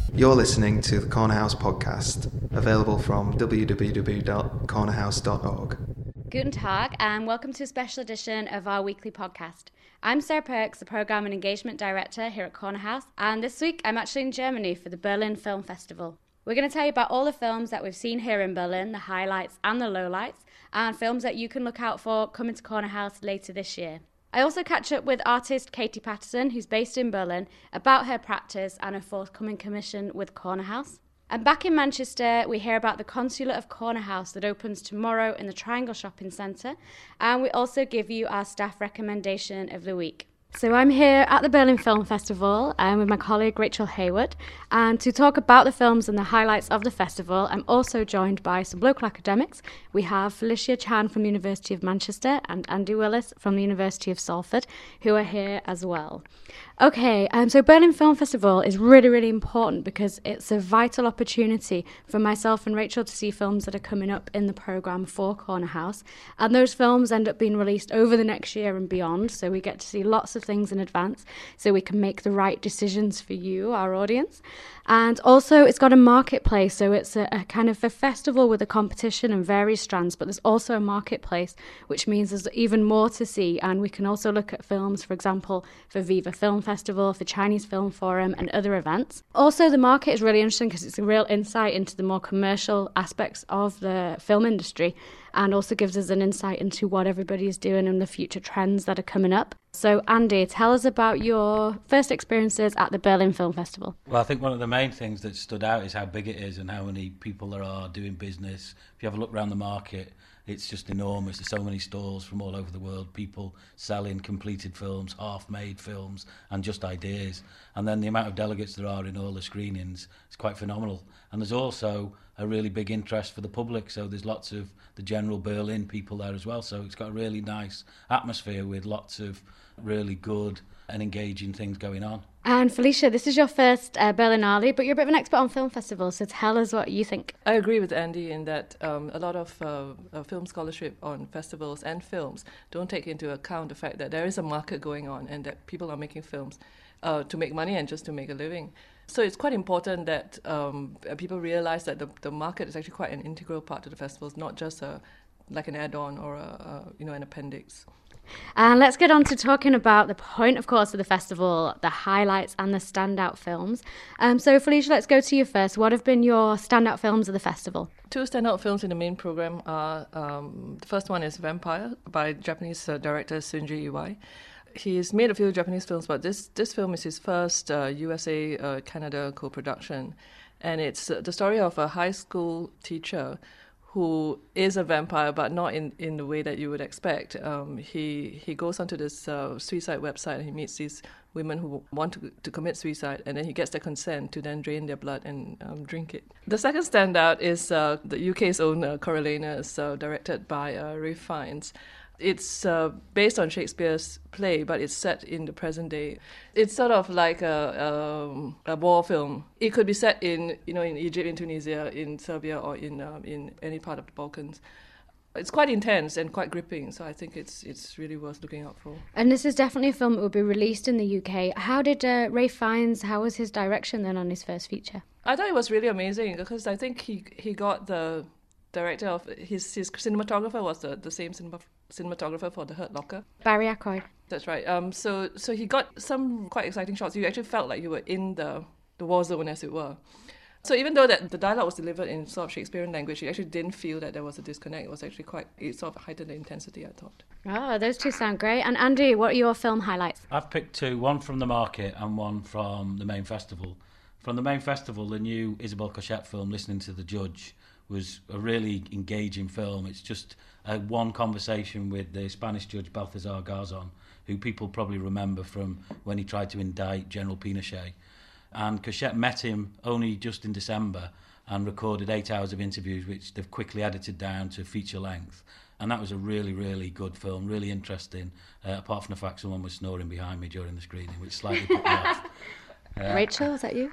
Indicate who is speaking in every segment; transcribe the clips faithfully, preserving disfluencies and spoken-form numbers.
Speaker 1: You're listening to the Corner House podcast, available from w w w dot corner house dot org.
Speaker 2: Guten Tag, and welcome to a special edition of our weekly podcast. I'm Sarah Perks, the Programme and Engagement Director here at Corner House, and this week I'm actually in Germany for the Berlin Film Festival. We're going to tell you about all the films that we've seen here in Berlin, the highlights and the lowlights, and films that you can look out for coming to Corner House later this year. I also catch up with artist Katie Patterson, who's based in Berlin, about her practice and her forthcoming commission with Corner House. And back in Manchester, we hear about the Consulate of Corner House that opens tomorrow in the Triangle Shopping Centre, and we also give you our staff recommendation of the week. So I'm here at the Berlin Film Festival um, with my colleague Rachel Hayward, and to talk about the films and the highlights of the festival, I'm also joined by some local academics. We have Felicia Chan from the University of Manchester and Andy Willis from the University of Salford, who are here as well. Okay, um, so Berlin Film Festival is really, really important because it's a vital opportunity for myself and Rachel to see films that are coming up in the programme for Corner House. And those films end up being released over the next year and beyond, so we get to see lots of things in advance so we can make the right decisions for you, our audience. And also it's got a marketplace, so it's a, a kind of a festival with a competition and various strands, but there's also a marketplace, which means there's even more to see. And we can also look at films, for example, for Viva Film Festival, for Chinese Film Forum and other events. Also, the market is really interesting because it's a real insight into the more commercial aspects of the film industry, and also gives us an insight into what everybody is doing and the future trends that are coming up. So, Andy, tell us about your first experiences at the Berlin Film Festival.
Speaker 3: Well, I think one of the main things that stood out is how big it is and how many people there are doing business. If you have a look around the market, it's just enormous. There's so many stalls from all over the world, people selling completed films, half-made films, and just ideas. And then the amount of delegates there are in all the screenings is quite phenomenal. And there's also a really big interest for the public, so there's lots of the general Berlin people there as well. So it's got a really nice atmosphere with lots of really good and engaging things going on.
Speaker 2: And Felicia, this is your first uh, Berlinale, but you're a bit of an expert on film festivals, so tell us what you think.
Speaker 4: I agree with Andy in that um, a lot of uh, uh, film scholarship on festivals and films don't take into account the fact that there is a market going on and that people are making films uh, to make money and just to make a living. So it's quite important that um, people realize that the, the market is actually quite an integral part of the festivals, not just a, like an add-on or a, a, you know, an appendix.
Speaker 2: And let's get on to talking about the point, of course, of the festival, the highlights and the standout films. Um, so, Felicia, let's go to you first. What have been your standout films of the festival?
Speaker 4: Two standout films in the main program are, um, the first one is Vampire by Japanese uh, director Sunji Iwai. He's made a few Japanese films, but this, this film is his first uh, U S A-Canada uh, co-production. And it's uh, the story of a high school teacher who is a vampire, but not in, in the way that you would expect. Um, he he goes onto this uh, suicide website and he meets these women who want to, to commit suicide, and then he gets their consent to then drain their blood and um, drink it. The second standout is uh, the U K's own uh, Coriolanus, uh, directed by uh, Ralph Fiennes. It's uh, based on Shakespeare's play, but it's set in the present day. It's sort of like a, um, a war film. It could be set in, you know, in Egypt, in Tunisia, in Serbia, or in um, in any part of the Balkans. It's quite intense and quite gripping, so I think it's it's really worth looking out for.
Speaker 2: And this is definitely a film that will be released in the U K. How did uh, Ralph Fiennes, how was his direction then on his first feature?
Speaker 4: I thought it was really amazing because I think he he got the director of his his cinematographer was the, the same cinema, cinematographer for The Hurt Locker.
Speaker 2: Barry Ackroyd.
Speaker 4: That's right. Um, so so he got some quite exciting shots. You actually felt like you were in the, the war zone, as it were. So even though that the dialogue was delivered in sort of Shakespearean language, you actually didn't feel that there was a disconnect. It was actually quite, it sort of heightened the intensity, I thought.
Speaker 2: Oh, those two sound great. And Andy, what are your film highlights?
Speaker 3: I've picked two, one from the market and one from the main festival. From the main festival, the new Isabelle Cochette film, Listening to the Judge, was a really engaging film. It's just a one conversation with the Spanish judge Balthazar Garzon, who people probably remember from when he tried to indict General Pinochet. And Cochette met him only just in December and recorded eight hours of interviews, which they've quickly edited down to feature length. And that was a really, really good film, really interesting, uh, apart from the fact someone was snoring behind me during the screening, which slightly put me off.
Speaker 2: Uh, Rachel, is that you?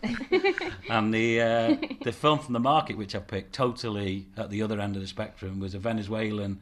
Speaker 3: And the uh, the film from the market, which I picked, totally at the other end of the spectrum, was a Venezuelan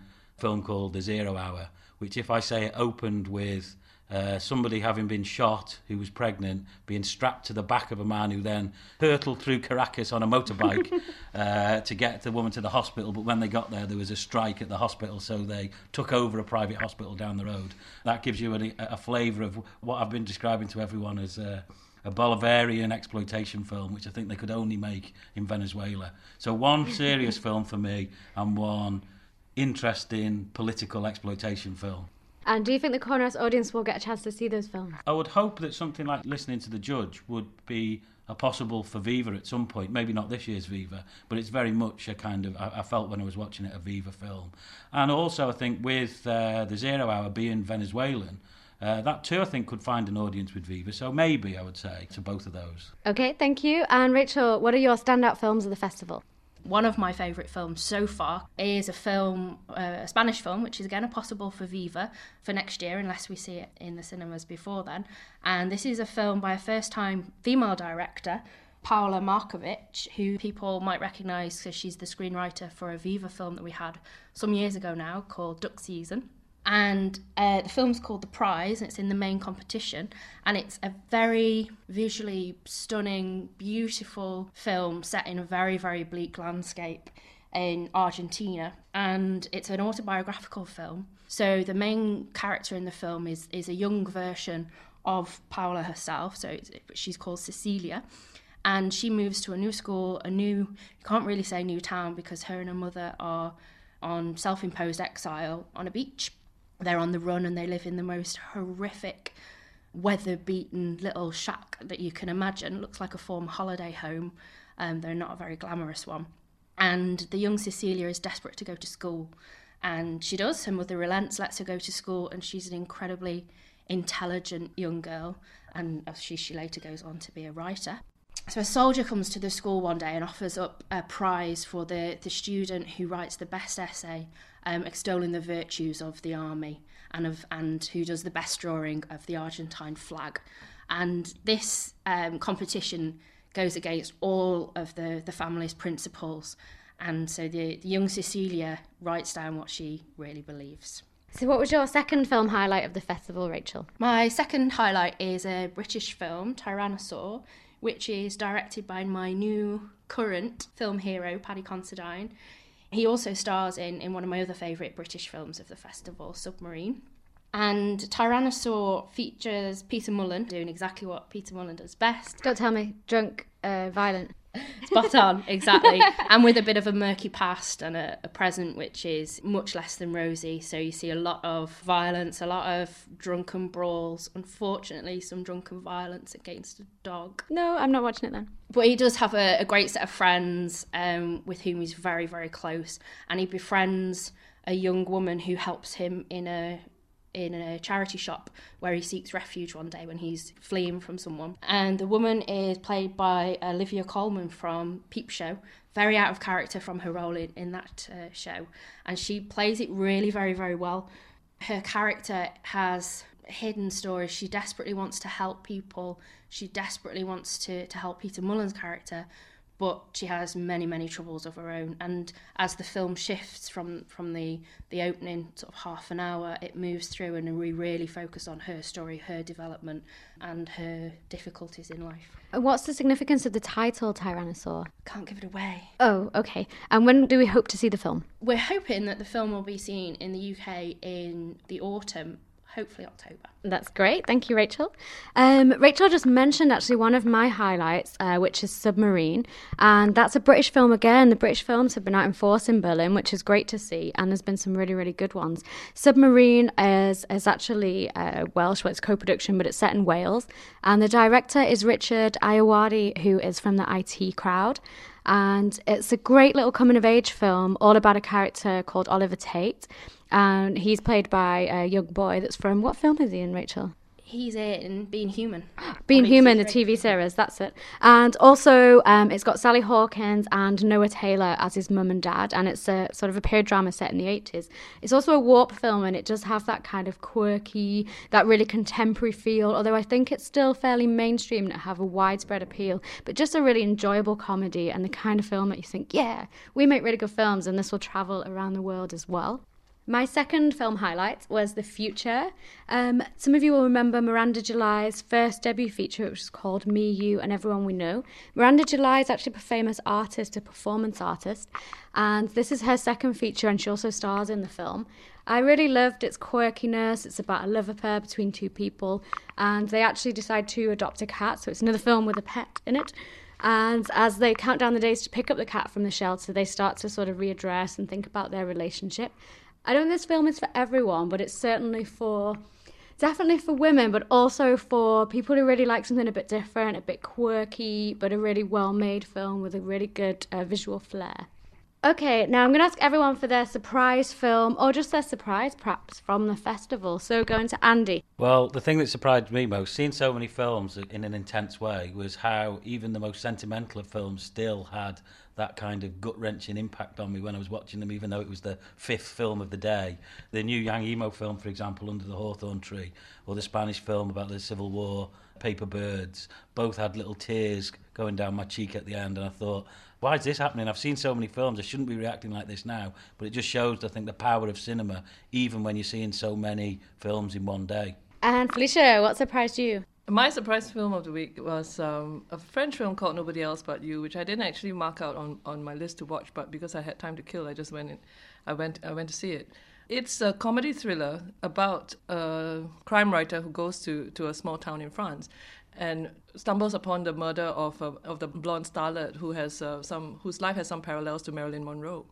Speaker 3: film called The Zero Hour, which, if I say it, opened with uh, somebody having been shot who was pregnant, being strapped to the back of a man who then hurtled through Caracas on a motorbike uh, to get the woman to the hospital. But when they got there, there was a strike at the hospital, so they took over a private hospital down the road. That gives you a, a flavour of what I've been describing to everyone as a, a Bolivarian exploitation film, which I think they could only make in Venezuela. So one serious film for me and one interesting political exploitation film.
Speaker 2: And do you think the Corner House audience will get a chance to see those films?
Speaker 3: I would hope that something like Listening to the Judge would be a possible for Viva at some point. Maybe not this year's Viva, but it's very much a kind of, I, I felt when I was watching it, a Viva film. And also I think with uh, The Zero Hour being Venezuelan, uh, that too I think could find an audience with Viva. So maybe I would say to both of those.
Speaker 2: Okay, thank you. And Rachel, what are your standout films of the festival?
Speaker 5: One of my favourite films so far is a film, uh, a Spanish film, which is again a possible for Viva for next year, unless we see it in the cinemas before then. And this is a film by a first-time female director, Paula Markovich, who people might recognise because she's the screenwriter for a Viva film that we had some years ago now called Duck Season. And uh, the film's called The Prize, and it's in the main competition, and it's a very visually stunning, beautiful film set in a very, very bleak landscape in Argentina, and it's an autobiographical film. So the main character in the film is, is a young version of Paula herself, so it's, she's called Cecilia, and she moves to a new school, a new, you can't really say new town because her and her mother are on self-imposed exile on a beach. They're on the run and they live in the most horrific, weather-beaten little shack that you can imagine. It looks like a former holiday home. Um, they're not a very glamorous one. And the young Cecilia is desperate to go to school. And she does. Her mother relents, lets her go to school, and she's an incredibly intelligent young girl. And she, she later goes on to be a writer. So a soldier comes to the school one day and offers up a prize for the, the student who writes the best essay um, extolling the virtues of the army and of and who does the best drawing of the Argentine flag. And this um, competition goes against all of the, the family's principles. And so the, the young Cecilia writes down what she really believes.
Speaker 2: So what was your second film highlight of the festival, Rachel?
Speaker 5: My second highlight is a British film, Tyrannosaur, which is directed by my new current film hero, Paddy Considine. He also stars in, in one of my other favourite British films of the festival, Submarine. And Tyrannosaur features Peter Mullen doing exactly what Peter Mullen does best.
Speaker 2: Don't tell me, drunk, uh, violent.
Speaker 5: Spot on, exactly. And with a bit of a murky past and a, a present which is much less than rosy. So you see a lot of violence, a lot of drunken brawls. Unfortunately, some drunken violence against a dog.
Speaker 2: No, I'm not watching it then.
Speaker 5: But he does have a, a great set of friends um, with whom he's very, very close. And he befriends a young woman who helps him in a in a charity shop where he seeks refuge one day when he's fleeing from someone. And the woman is played by Olivia Colman from Peep Show, very out of character from her role in, in that uh, show. And she plays it really very, very well. Her character has hidden stories. She desperately wants to help people. She desperately wants to, to help Peter Mullen's character, but she has many, many troubles of her own. And as the film shifts from, from the, the opening sort of half an hour, it moves through and we really focus on her story, her development and her difficulties in life.
Speaker 2: What's the significance of the title, Tyrannosaur?
Speaker 5: Can't give it away.
Speaker 2: Oh, okay. And when do we hope to see the film?
Speaker 5: We're hoping that the film will be seen in the U K in the autumn, hopefully October.
Speaker 2: That's great. Thank you, Rachel. Um, Rachel just mentioned actually one of my highlights, uh, which is Submarine. And that's a British film again. The British films have been out in force in Berlin, which is great to see. And there's been some really, really good ones. Submarine is, is actually uh, Welsh, well, it's co-production, but it's set in Wales. And the director is Richard Ayoade, who is from the I T crowd. And it's a great little coming-of-age film all about a character called Oliver Tate. And he's played by a young boy that's from... What film is he in, Rachel?
Speaker 5: He's in Being Human.
Speaker 2: Being Human, the T V series, that's it. And also, um, it's got Sally Hawkins and Noah Taylor as his mum and dad, and it's a sort of a period drama set in the eighties. It's also a warp film, and it does have that kind of quirky, that really contemporary feel, although I think it's still fairly mainstream and it have a widespread appeal, but just a really enjoyable comedy and the kind of film that you think, yeah, we make really good films, and this will travel around the world as well. My second film highlight was The Future. Um, some of you will remember Miranda July's first debut feature, which was called Me, You and Everyone We Know. Miranda July is actually a famous artist, a performance artist, and this is her second feature, and she also stars in the film. I really loved its quirkiness. It's about a love affair between two people, and they actually decide to adopt a cat, so it's another film with a pet in it. And as they count down the days to pick up the cat from the shelter, they start to sort of readdress and think about their relationship. I don't think this film is for everyone, but it's certainly for, definitely for women, but also for people who really like something a bit different, a bit quirky, but a really well-made film with a really good uh, visual flair. Okay, now I'm going to ask everyone for their surprise film, or just their surprise, perhaps, from the festival. So going to Andy.
Speaker 3: Well, the thing that surprised me most, seeing so many films in an intense way, was how even the most sentimental of films still had that kind of gut-wrenching impact on me when I was watching them, even though it was the fifth film of the day. The new Yang Yimou film, for example, Under the Hawthorn Tree, or the Spanish film about the Civil War, Paper Birds, both had little tears going down my cheek at the end, and I thought, why is this happening? I've seen so many films, I shouldn't be reacting like this now, but it just shows, I think, the power of cinema, even when you're seeing so many films in one day.
Speaker 2: And Felicia, what surprised you?
Speaker 4: My surprise film of the week was um, a French film called Nobody Else But You, which I didn't actually mark out on, on my list to watch, but because I had time to kill, I just went in, I went I went to see it. It's a comedy thriller about a crime writer who goes to, to a small town in France and stumbles upon the murder of a, of the blonde starlet who has uh, some whose life has some parallels to Marilyn Monroe.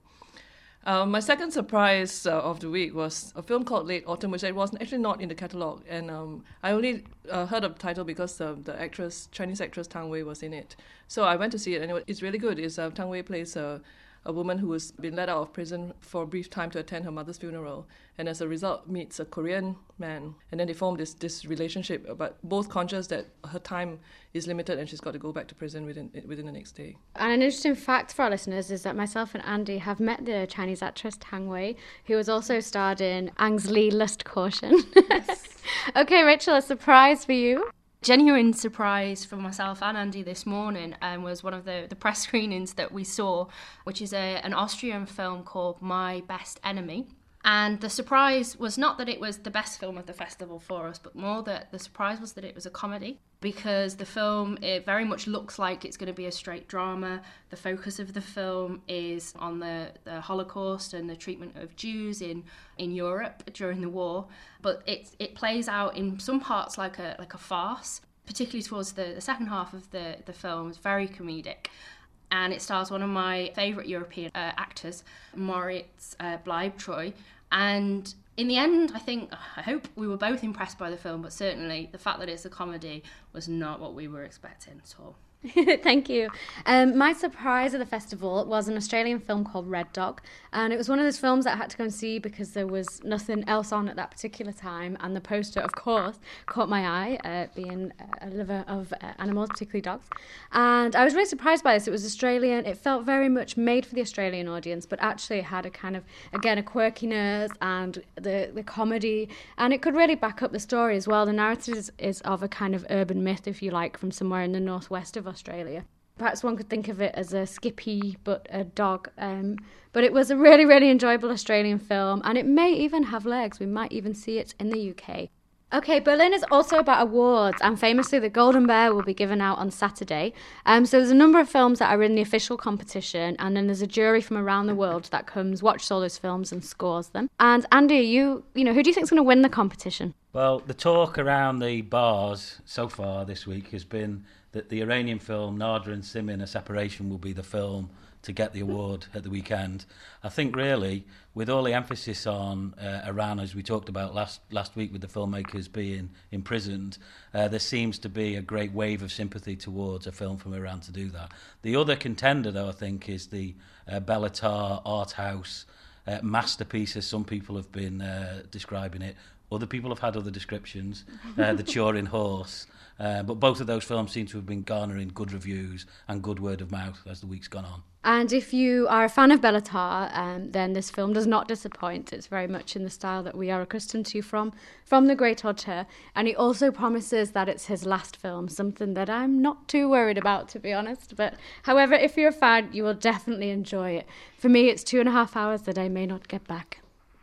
Speaker 4: Uh, my second surprise uh, of the week was a film called Late Autumn, which I was actually not in the catalogue, and um, I only uh, heard of the title because uh, the actress, Chinese actress Tang Wei, was in it. So I went to see it, and it, it's really good. It's, uh, Tang Wei plays a, a woman who has been let out of prison for a brief time to attend her mother's funeral, and as a result meets a Korean man, and then they form this, this relationship, but both conscious that her time is limited and she's got to go back to prison within within the next day.
Speaker 2: And an interesting fact for our listeners is that myself and Andy have met the Chinese actress Tang Wei, who has also starred in Ang's Lee Lust Caution. Yes. Okay, Rachel, a surprise for you?
Speaker 5: Genuine surprise for myself and Andy this morning um, was one of the, the press screenings that we saw, which is a, an Austrian film called My Best Enemy. And the surprise was not that it was the best film of the festival for us, but more that the surprise was that it was a comedy, because the film, it very much looks like it's going to be a straight drama. The focus of the film is on the, the Holocaust and the treatment of Jews in, in Europe during the war, but it it plays out in some parts like a like a farce, particularly towards the, the second half of the, the film. It's very comedic. And it stars one of my favourite European uh, actors, Moritz uh, Bleibtreu. And in the end, I think, I hope we were both impressed by the film, but certainly the fact that it's a comedy was not what we were expecting at all.
Speaker 2: Thank you. Um, my surprise at the festival was an Australian film called Red Dog, and it was one of those films that I had to go and see because there was nothing else on at that particular time, and the poster, of course, caught my eye, uh, being a lover of uh, animals, particularly dogs. And I was really surprised by this. It was Australian. It felt very much made for the Australian audience, but actually it had a kind of, again, a quirkiness and the, the comedy, and it could really back up the story as well. The narrative is, is of a kind of urban myth, if you like, from somewhere in the northwest of Australia. Perhaps one could think of it as a Skippy but a dog, um, but it was a really really enjoyable Australian film, and it may even have legs. We might even see it in the U K. Okay, Berlin is also about awards, and famously the Golden Bear will be given out on Saturday. Um, so there's a number of films that are in the official competition, and then there's a jury from around the world that comes, watches all those films and scores them. And Andy, you you know, who do you think is going to win the competition?
Speaker 3: Well, the talk around the bars so far this week has been that the Iranian film Nada and Simin, A Separation, will be the film to get the award at the weekend. I think really, with all the emphasis on uh, Iran, as we talked about last last week with the filmmakers being imprisoned, uh, there seems to be a great wave of sympathy towards a film from Iran to do that. The other contender, though, I think, is the uh, Bellatar art house uh, masterpiece, as some people have been uh, describing it. Other people have had other descriptions, uh, The Turin Horse. Uh, but both of those films seem to have been garnering good reviews and good word of mouth as the week's gone on.
Speaker 2: And if you are a fan of Bellatar, um, then this film does not disappoint. It's very much in the style that we are accustomed to from, from the great auteur. And he also promises that it's his last film, something that I'm not too worried about, to be honest. But however, if you're a fan, you will definitely enjoy it. For me, it's two and a half hours that I may not get back.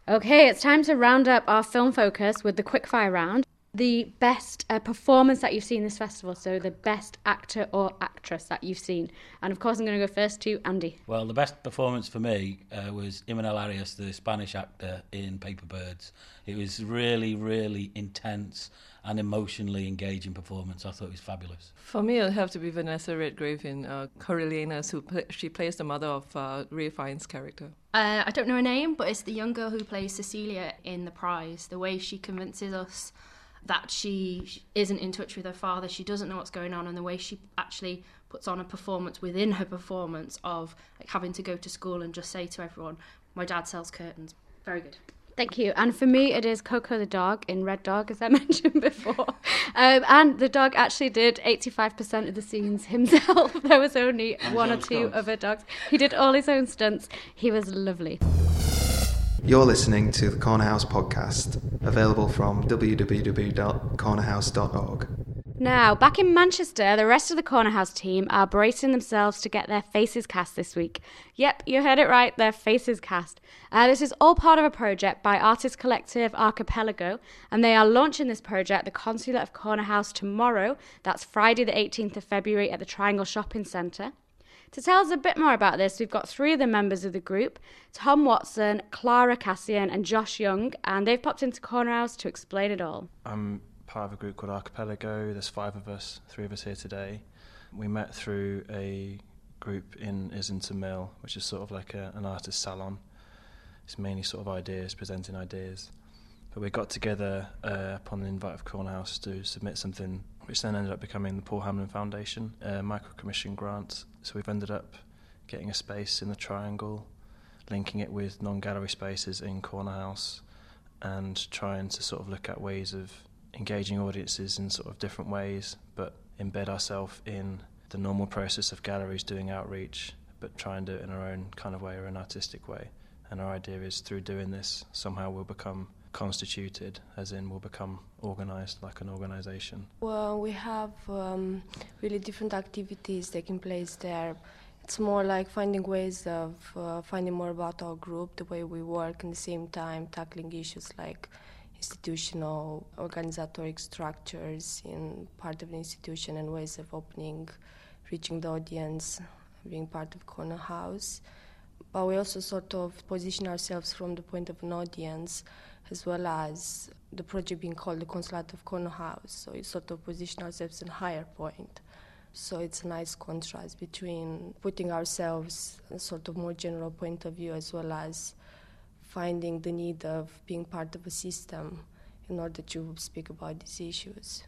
Speaker 2: Okay, it's time to round up our film focus with the quickfire round. The best uh, performance that you've seen this festival, so the best actor or actress that you've seen. And of course I'm going to go first to Andy.
Speaker 3: Well, the best performance for me uh, was Imanol Arias, the Spanish actor in Paper Birds. It was really, really intense and emotionally engaging performance. I thought it was fabulous.
Speaker 4: For me, it'll have to be Vanessa Redgrave in uh, Coriolanus, who pl- she plays the mother of uh, Ray Fiennes' character.
Speaker 5: Uh, I don't know her name, but it's the young girl who plays Cecilia in The Prize. The way she convinces us that she isn't in touch with her father, she doesn't know what's going on, and the way she actually puts on a performance within her performance of like having to go to school and just say to everyone, my dad sells curtains. Very good.
Speaker 2: Thank you. And for me, it is Coco the dog in Red Dog, as I mentioned before. Um, and the dog actually did eighty-five percent of the scenes himself. There was only
Speaker 3: And
Speaker 2: one or
Speaker 3: his own
Speaker 2: two
Speaker 3: stunts.
Speaker 2: other dogs. He did all his own stunts. He was lovely.
Speaker 1: You're listening to the Corner House podcast, available from w w w dot corner house dot org.
Speaker 2: Now, back in Manchester, the rest of the Corner House team are bracing themselves to get their faces cast this week. Yep, you heard it right, their faces cast. Uh, this is all part of a project by artist collective Archipelago, and they are launching this project at the Consulate of Corner House tomorrow. That's Friday the eighteenth of February at the Triangle Shopping Centre. To tell us a bit more about this, we've got three of the members of the group, Tom Watson, Clara Cassian and Josh Young, and they've popped into Corner House to explain it all.
Speaker 6: I'm part of a group called Archipelago. There's five of us, three of us here today. We met through a group in Islington Mill, which is sort of like a, an artist salon. It's mainly sort of ideas, presenting ideas. But we got together uh, upon the invite of Corner House to submit something which then ended up becoming the Paul Hamlin Foundation, a micro-commission grant. So we've ended up getting a space in the Triangle, linking it with non-gallery spaces in Corner House, and trying to sort of look at ways of engaging audiences in sort of different ways, but embed ourselves in the normal process of galleries doing outreach, but try and do it in our own kind of way or an artistic way. And our idea is through doing this, somehow we'll become constituted, as in we'll become organised like an organisation.
Speaker 7: Well, we have um, really different activities taking place there. It's more like finding ways of uh, finding more about our group, the way we work, and at the same time tackling issues like institutional, organizatoric structures in part of the institution and ways of opening, reaching the audience, being part of Corner House. But we also sort of position ourselves from the point of an audience, as well as the project being called the Consulate of Corner House. So we sort of position ourselves in a higher point. So it's a nice contrast between putting ourselves in a sort of more general point of view, as well as finding the need of being part of a system in order to speak about these issues.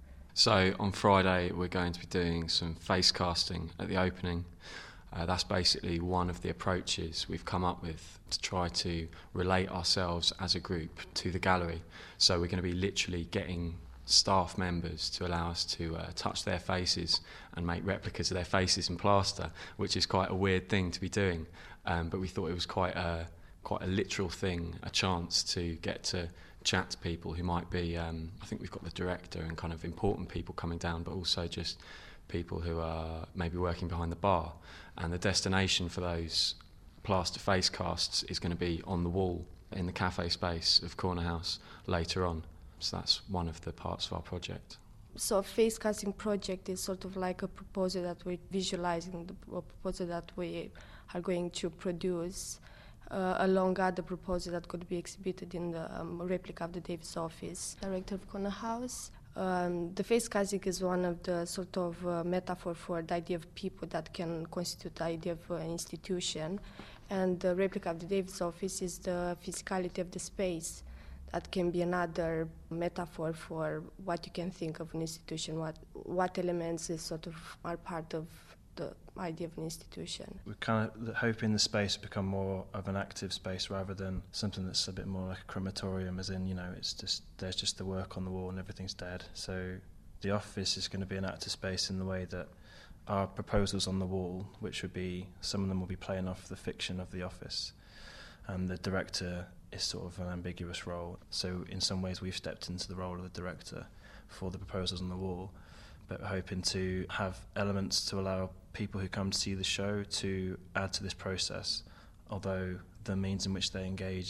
Speaker 8: So on Friday we're going to be doing some face casting at the opening. Uh, that's basically one of the approaches we've come up with to try to relate ourselves as a group to the gallery. So we're going to be literally getting staff members to allow us to uh, touch their faces and make replicas of their faces in plaster, which is quite a weird thing to be doing. Um, but we thought it was quite a, quite a literal thing, a chance to get to chat to people who might be, um, I think we've got the director and kind of important people coming down, but also just people who are maybe working behind the bar. And the destination for those plaster face casts is going to be on the wall in the cafe space of Corner House later on. So that's one of the parts of our project.
Speaker 7: So a face casting project is sort of like a proposal that we're visualizing, a proposal that we are going to produce uh, along other proposals that could be exhibited in the um, replica of the Davis office. Director of Corner House. Um, the face casting is one of the sort of uh, metaphor for the idea of people that can constitute the idea of an institution, and the replica of the Davis office is the physicality of the space. That can be another metaphor for what you can think of an institution, what what elements is sort of are part of the idea of an institution.
Speaker 6: We're kind of hoping the space will become more of an active space rather than something that's a bit more like a crematorium, as in, you know, it's just there's just the work on the wall and everything's dead. So the office is going to be an active space in the way that our proposals on the wall, which would be, some of them will be playing off the fiction of the office, and the director is sort of an ambiguous role. So in some ways we've stepped into the role of the director for the proposals on the wall, but we're hoping to have elements to allow people who come to see the show to add to this process, although the means in which they engage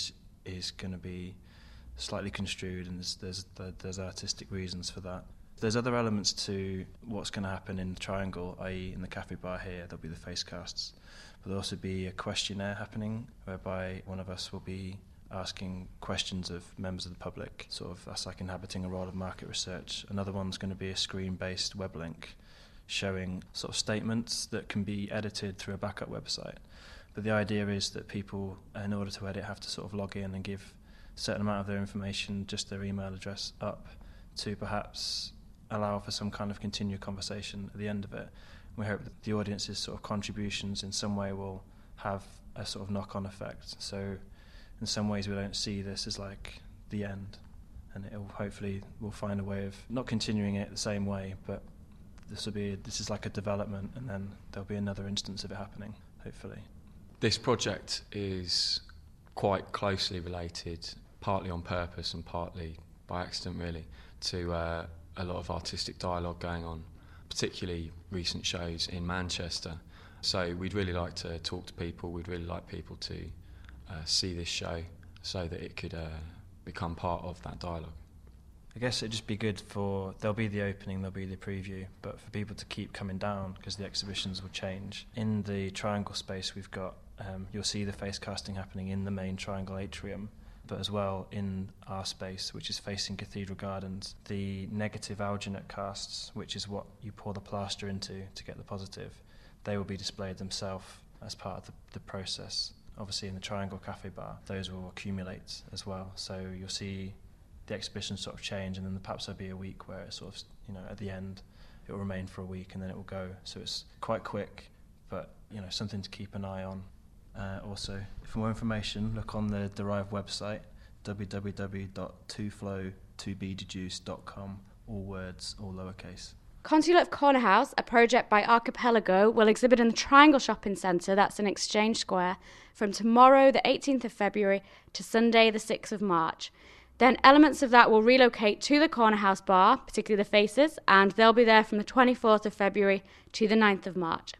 Speaker 6: is going to be slightly construed, and there's, there's there's artistic reasons for that. There's other elements to what's going to happen in the Triangle, that is in the cafe bar here, there'll be the face casts. But there'll also be a questionnaire happening whereby one of us will be asking questions of members of the public, sort of that's like inhabiting a role of market research. Another one's going to be a screen-based web link showing sort of statements that can be edited through a backup website. But the idea is that people, in order to edit, have to sort of log in and give a certain amount of their information, just their email address, up to perhaps allow for some kind of continued conversation at the end of it. We hope that the audience's sort of contributions in some way will have a sort of knock-on effect. So in some ways we don't see this as like the end, and it'll hopefully we'll find a way of not continuing it the same way, but this will be this is like a development, and then there'll be another instance of it happening, hopefully.
Speaker 8: This project is quite closely related, partly on purpose and partly by accident really, to uh, a lot of artistic dialogue going on, particularly recent shows in Manchester. So we'd really like to talk to people, we'd really like people to uh, see this show so that it could uh, become part of that dialogue.
Speaker 6: I guess it'd just be good for, there'll be the opening, there'll be the preview, but for people to keep coming down because the exhibitions will change. In the Triangle space we've got, um, you'll see the face casting happening in the main Triangle atrium, but as well in our space, which is facing Cathedral Gardens, the negative alginate casts, which is what you pour the plaster into to get the positive, they will be displayed themselves as part of the, the process. Obviously in the Triangle Cafe Bar, those will accumulate as well, so you'll see the exhibition sort of change, and then perhaps there'll be a week where it sort of, you know, at the end it will remain for a week and then it will go. So it's quite quick, but you know, something to keep an eye on. Uh, also, for more information, look on the Derive website, w w w dot two flow to be deduced dot com, all words, all lowercase.
Speaker 2: Consulate of Corner House, a project by Archipelago, will exhibit in the Triangle Shopping Centre, that's in Exchange Square, from tomorrow the eighteenth of February to Sunday the sixth of March. Then elements of that will relocate to the Corner House bar, particularly the faces, and they'll be there from the twenty-fourth of February to the ninth of March.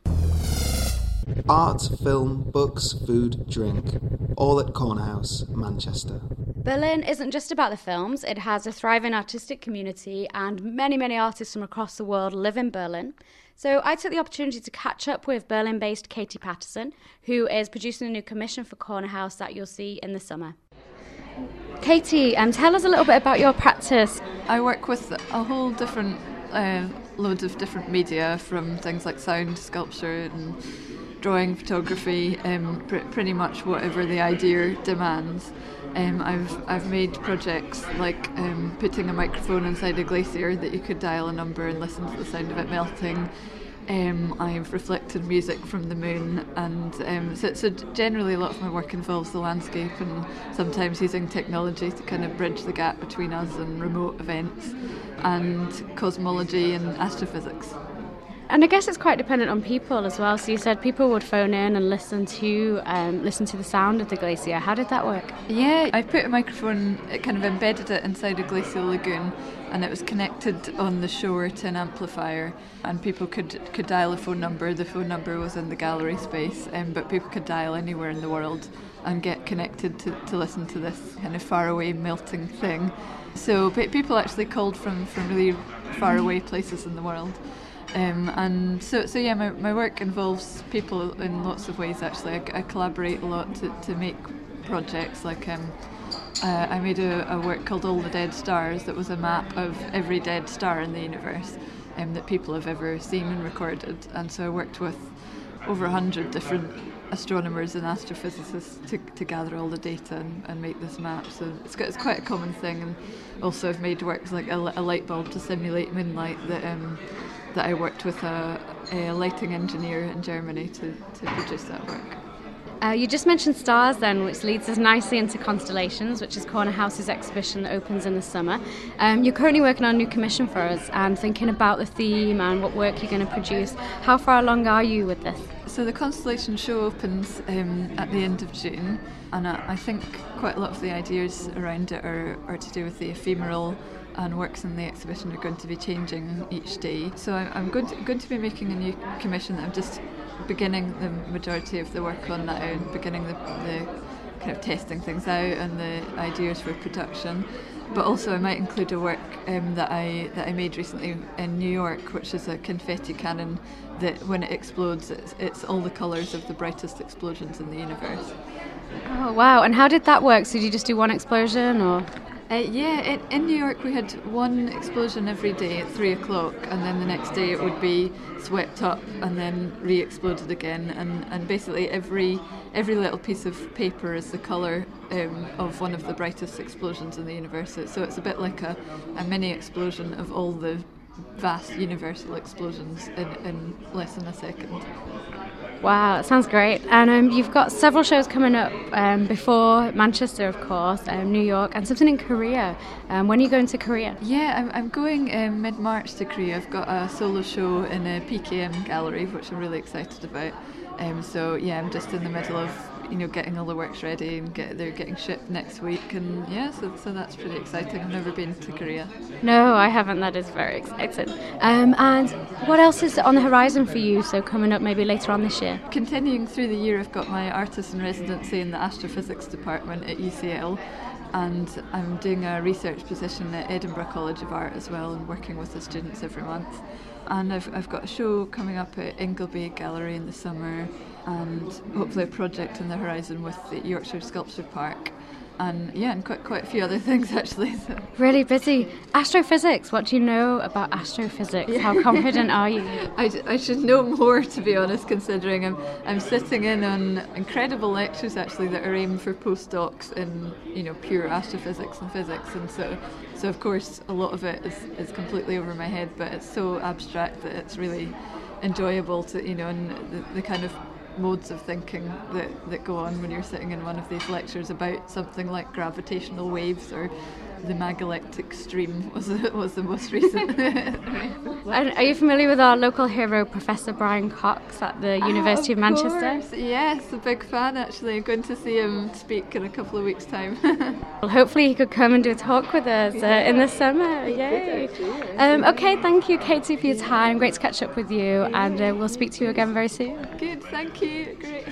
Speaker 1: Art, film, books, food, drink, all at Corner House, Manchester.
Speaker 2: Berlin isn't just about the films, it has a thriving artistic community, and many, many artists from across the world live in Berlin. So I took the opportunity to catch up with Berlin-based Katie Patterson, who is producing a new commission for Corner House that you'll see in the summer. Katie, um, tell us a little bit about your practice.
Speaker 9: I work with a whole different, uh, loads of different media, from things like sound, sculpture and drawing, photography, um, pr- pretty much whatever the idea demands. Um, I've I've made projects like um, putting a microphone inside a glacier that you could dial a number and listen to the sound of it melting. Um, I've reflected music from the moon, and um, so, so generally a lot of my work involves the landscape and sometimes using technology to kind of bridge the gap between us and remote events and cosmology and astrophysics.
Speaker 2: And I guess it's quite dependent on people as well. So you said people would phone in and listen to um, listen to the sound of the glacier. How did that work?
Speaker 9: Yeah, I put a microphone, it kind of embedded it inside a glacial lagoon, and it was connected on the shore to an amplifier, and people could could dial a phone number. The phone number was in the gallery space, um, but people could dial anywhere in the world and get connected to, to listen to this kind of faraway melting thing. So people actually called from, from really faraway places in the world. Um, and so, so yeah, my, my work involves people in lots of ways actually. I, I collaborate a lot to, to make projects. Like um, uh, I made a, a work called All the Dead Stars that was a map of every dead star in the universe um, that people have ever seen and recorded. And so I worked with over a hundred different astronomers and astrophysicists to, to gather all the data and, and make this map. So it's, got, it's quite a common thing. And also I've made works like a, a light bulb to simulate moonlight that um, that I worked with a, a lighting engineer in Germany to, to produce that work.
Speaker 2: Uh, you just mentioned stars then, which leads us nicely into Constellations, which is Corner House's exhibition that opens in the summer. Um, you're currently working on a new commission for us and thinking about the theme and what work you're going to produce. How far along are you with this?
Speaker 9: So the Constellation show opens um, at the end of June, and I, I think quite a lot of the ideas around it are, are to do with the ephemeral, and works in the exhibition are going to be changing each day. So I'm, I'm going, to, going to be making a new commission that I'm just beginning the majority of the work on now, and beginning the, the kind of testing things out and the ideas for production. But also I might include a work um, that I that I made recently in New York, which is a confetti cannon that when it explodes, it's, it's all the colours of the brightest explosions in the universe.
Speaker 2: Oh wow! And how did that work? So did you just do one explosion, or?
Speaker 9: Uh, yeah, in, in New York we had one explosion every day at three o'clock, and then the next day it would be swept up and then re-exploded again. And, and basically every every little piece of paper is the colour um, of one of the brightest explosions in the universe. So it's a bit like a, a mini explosion of all the vast universal explosions in, in less than a second.
Speaker 2: Wow, that sounds great. And um, you've got several shows coming up um, before Manchester, of course, um, New York, and something in Korea. Um, when are you going to Korea?
Speaker 9: Yeah, I'm, I'm going um, mid-March to Korea. I've got a solo show in a P K M gallery, which I'm really excited about. Um, so yeah, I'm just in the middle of you know getting all the works ready and get they're getting shipped next week, and yeah, so so that's pretty exciting. I've never been to Korea.
Speaker 2: No, I haven't. That is very exciting. Um, and what else is on the horizon for you? So coming up maybe later on this year.
Speaker 9: Continuing through the year, I've got my artist in residency in the astrophysics department at U C L. And I'm doing a research position at Edinburgh College of Art as well, and working with the students every month. And I've I've got a show coming up at Ingleby Gallery in the summer, and hopefully a project on the horizon with the Yorkshire Sculpture Park. And yeah, and quite quite a few other things actually. So.
Speaker 2: Really busy. Astrophysics, what do you know about astrophysics? Yeah. How confident are you?
Speaker 9: I, I should know more, to be honest, considering I'm I'm sitting in on incredible lectures actually that are aimed for postdocs in you know pure astrophysics and physics, and so so of course a lot of it is, is completely over my head, but it's so abstract that it's really enjoyable to you know and the, the kind of modes of thinking that, that go on when you're sitting in one of these lectures about something like gravitational waves or the Magellanic Stream was was the most recent.
Speaker 2: And are you familiar with our local hero, Professor Brian Cox at the University
Speaker 9: oh, of,
Speaker 2: of Manchester?
Speaker 9: Course. Yes, a big fan actually. I'm going to see him speak in a couple of weeks' time.
Speaker 2: Well, hopefully he could come and do a talk with us uh, in the summer. Yay! Um, okay, thank you, Katie, for your time. Great to catch up with you, and uh, we'll speak to you again very soon.
Speaker 9: Good, thank you. Great.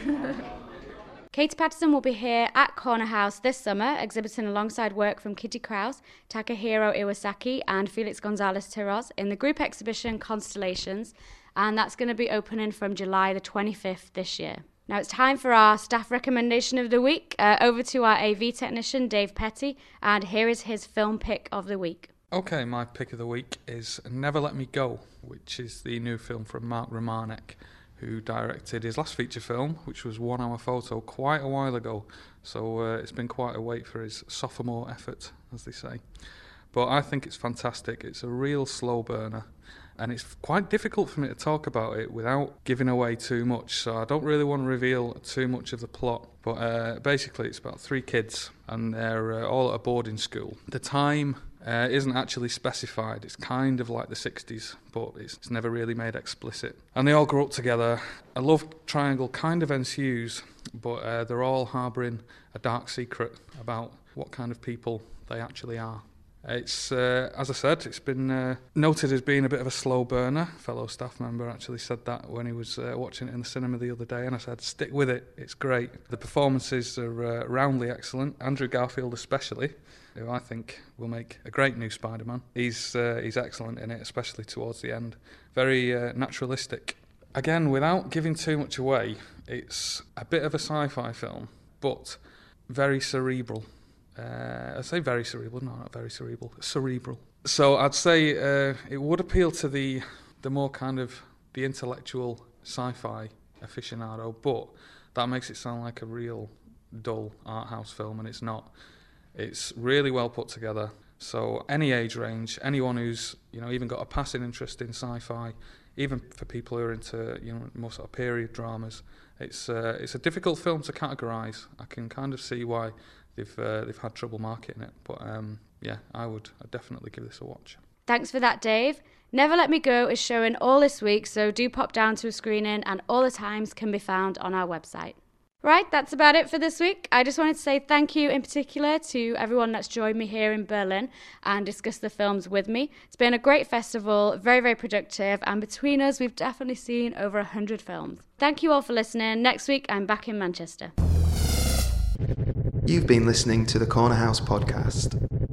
Speaker 2: Katie Patterson will be here at Corner House this summer, exhibiting alongside work from Kitty Krause, Takahiro Iwasaki and Felix Gonzalez-Tiroz in the group exhibition Constellations, and that's going to be opening from July the twenty-fifth this year. Now it's time for our staff recommendation of the week. Uh, over to our A V technician, Dave Petty, and here is his film pick of the week.
Speaker 10: Okay, my pick of the week is Never Let Me Go, which is the new film from Mark Romanek, who directed his last feature film, which was One Hour Photo, quite a while ago. So uh, it's been quite a wait for his sophomore effort, as they say. But I think it's fantastic. It's a real slow burner, and it's quite difficult for me to talk about it without giving away too much. So I don't really want to reveal too much of the plot. But uh, basically, it's about three kids, and they're uh, all at a boarding school. The time Uh, isn't actually specified. It's kind of like the sixties, but it's, it's never really made explicit. And they all grow up together. A love triangle kind of ensues, but uh, they're all harbouring a dark secret about what kind of people they actually are. It's, uh, as I said, it's been uh, noted as being a bit of a slow burner. A fellow staff member actually said that when he was uh, watching it in the cinema the other day, and I said, stick with it, it's great. The performances are uh, roundly excellent, Andrew Garfield especially, who I think will make a great new Spider-Man. He's uh, he's excellent in it, especially towards the end. Very uh, naturalistic. Again, without giving too much away, it's a bit of a sci-fi film, but very cerebral. Uh, I say very cerebral, no, not very cerebral, cerebral. So I'd say uh, it would appeal to the the more kind of the intellectual sci-fi aficionado, but that makes it sound like a real dull art house film, and it's not. It's really well put together. So any age range, anyone who's you know even got a passing interest in sci-fi, even for people who are into you know more sort of period dramas, it's uh, it's a difficult film to categorise. I can kind of see why they've uh, they've had trouble marketing it, but um, yeah, I would I'd definitely give this a watch. Thanks for that, Dave. Never Let Me Go is showing all this week, so do pop down to a screening, and all the times can be found on our website. Right, that's about it for this week. I just wanted to say thank you in particular to everyone that's joined me here in Berlin and discussed the films with me. It's been a great festival, very, very productive, and between us, we've definitely seen over one hundred films. Thank you all for listening. Next week, I'm back in Manchester.
Speaker 1: You've been listening to the Corner House podcast.